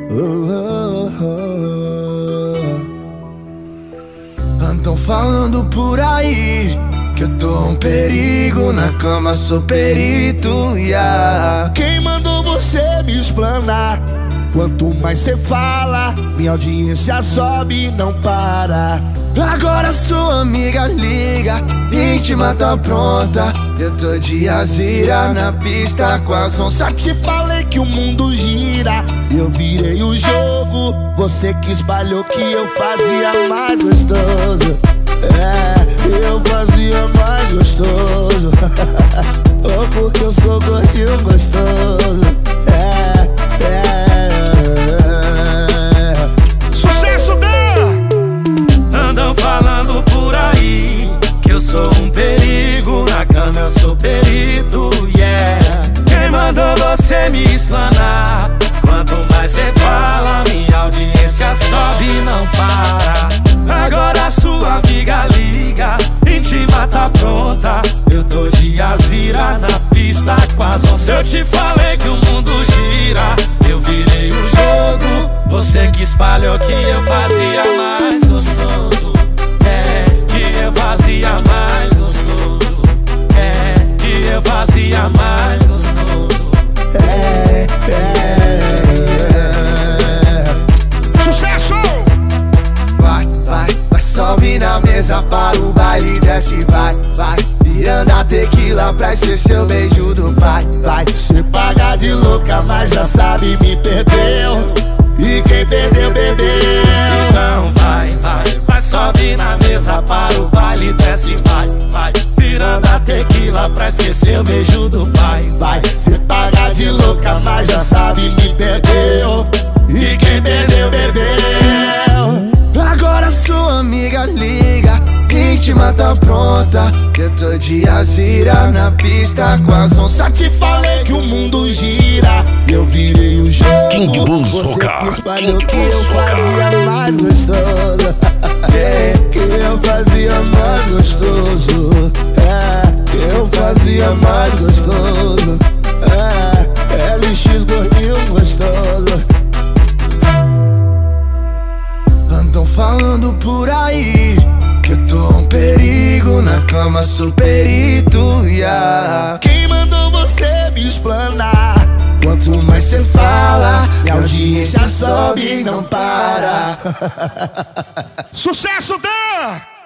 Andam falando por aí que eu tô um perigo, na cama sou perito, yeah. Quem mandou você me explanar? Quanto mais cê fala, minha audiência sobe e não para. Agora sua amiga liga, íntima tá pronta. Eu tô de azira na pista com as onças. Te falei que o mundo gira, eu virei o jogo. Você que espalhou que eu fazia mais gostoso. Eu fazia mais gostoso. Oh, porque eu sou gordinho gostoso. Sucesso Dan! Andam falando por aí que eu sou um perigo, na cama eu sou perito, yeah. Quem mandou você me explanar? Quanto mais cê fala, minha audiência sobe e não para. Agora sua amiga liga, íntima tá pronta. Eu tô de azira na pista com as onças. Eu te falei que o mundo gira, eu virei o jogo. Você que espalhou que eu fazia mais gostoso. Que eu fazia mais gostoso. Que eu fazia mais gostoso. Sucesso! Vai, sobe na mesa para o baile, desce, vai. Virando a tequila pra ser seu beijo do pai. Cê paga de louca, mas já sabe me perdeu. E quem perdeu, bebeu. Então vai, sobe na mesa para o baile, desce, vai. Virando a tequila pra esquecer o beijo do pai. Cê paga de louca, mas já sabe me perdeu. E quem perdeu, bebeu. Agora sua amiga liga, íntima tá pronta. Eu tô de azira na pista com as onças. Te falei que o mundo gira, eu virei o jogo. King Bulls Você Roca, que espalhou King que eu Bulls fazia mais gostoso. Que eu fazia mais gostoso. Que eu fazia mais gostoso. LX gordinho gostoso. Andam falando por aí que eu tô um perigo, na cama sou perito, yeah. Quem mandou você me explanar? Quanto mais cê fala, minha audiência sobe e não para. Sucesso Dan!